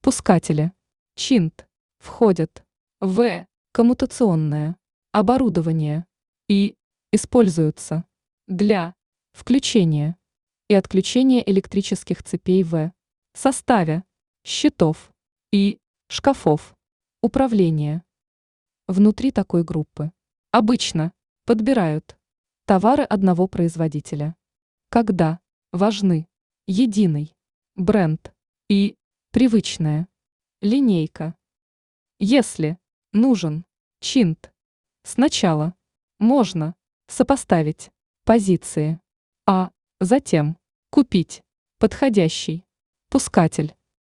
Пускатели. Чинт. Входят в. Коммутационное оборудование и используются для включения и отключения электрических цепей в составе щитов и шкафов управления. Внутри такой группы обычно подбирают товары одного производителя, когда важны единый бренд и привычная линейка. Если нужен чинт, сначала можно сопоставить позиции, а затем купить подходящий пускатель.